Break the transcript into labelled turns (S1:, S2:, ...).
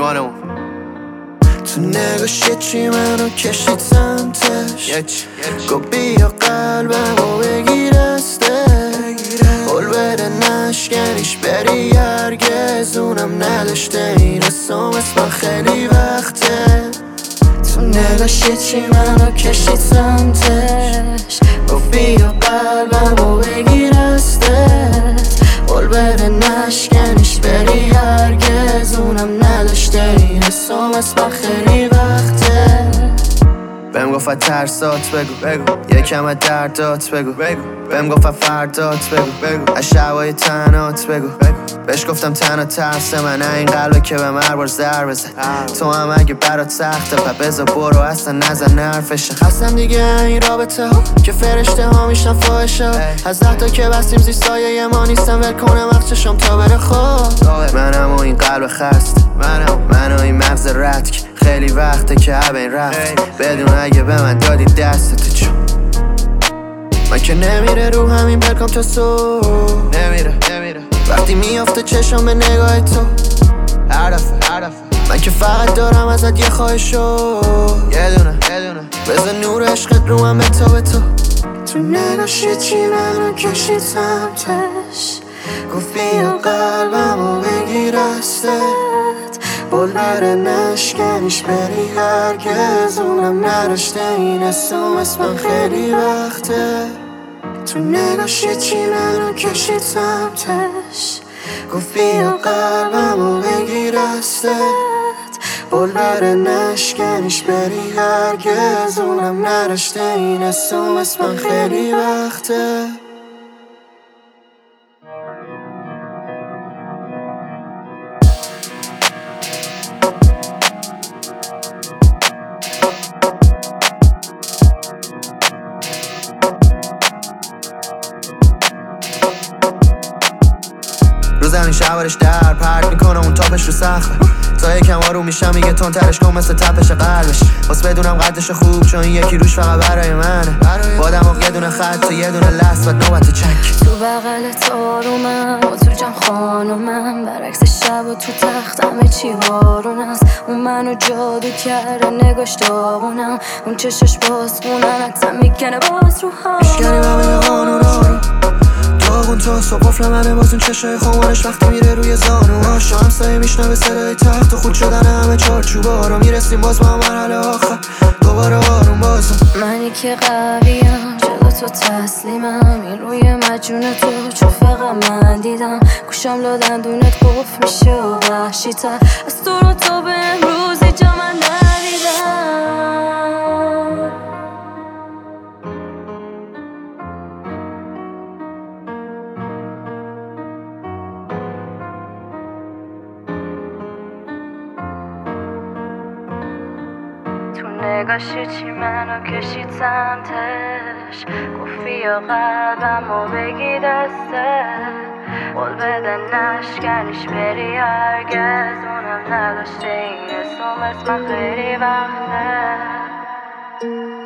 S1: خانمون
S2: تو نگاش چی منو کشید سمتش گو بیا قلبمو بگیر استه قول بده نشکنیش بری هرگز اونم نداشته این حسام اسم خیلی وقته تو نگاش چی منو کشید سمتش گو بیا قلبمو بگیر استه قول بده نشکنیش بری هرگز اونم نداشته این حسام اسم خیلی وقته بهم گفت ترسات بگو یکم از دردات بگو بهم گفت فردات بگو از شبای تنهات بگو بهش گفتم تنها ترس من این قلبه که به هر بار ضربه بزن تو هم اگه برات سخته بذار برو اصلا نزن حرفشه خستم دیگه این رابطه ها که فرشته ها میشن فاحشه از 10 تا که بستیم زیر سایه ما نیستم ول کنم وقتشم تا بره خواب منم و این قلب خسته منم و این مغز رد که خیلی وقته که بین رفت بدون اگه به من دادی دستتو چون من که نمیره رو همین بلکم تا صبح نمیره وقتی میافته چشم به نگاه تو هر دفعه من که فقط دارم ازت یه خواهشو یه دونه بذار نور عشقت رو هم به تو نگاش چی منو کشید سمتش گفت بیا قلبمو بگیر استت قول بده نشکنیش بری هرگز اونم نداشته این حسام اسم خیلی وقته تو نگاش چی منو کشید سمتش گفت بیا قلبمو بگیر استت قول بده نشکنیش بری هرگز اونم نداشته این حسام اسم خیلی وقته رو زمین شوارش در پرد میکنه اون تاپش رو سخته تا یکم آروم میشم میگه تون ترش کن مثل تپش قلبش واسه بدونم قدش خوب چون یکی روش فقط برای منه با دماغ یه دونه خط و یه دونه لحظ بعد نوبت چک
S3: تو بغلت آرومم و تو جمع خانومم برعکس شب و تو تخت همه چی بارون است اون منو جادو کرده نگاش داغونم اون چشش باز خونن حتم میکنه باز رو ها
S2: اشکری همه قانونا رو داغون تا صبح قفل منه باز اون چشای خمارش وقتی میره روی زانوهاش همسایه میشنوه صدای تخت و خود شدن همه چارچوبا رو میرسیم باز با مرحله آخر دوباره آروم بازم
S3: منی که قویم جلو تو تسلیمم این روی مجون تو چون فقط من دیدم گوشم لادندونت قفل میشه و وحشی تر از تو رو تا به امروزی جا من ندیدم نگاش چی منو کشید سمتش گفت بیا قلبمو بگی دستت قول بده نشکنیش بری هرگز اونم نداشته این حسام اسم خیلی وقته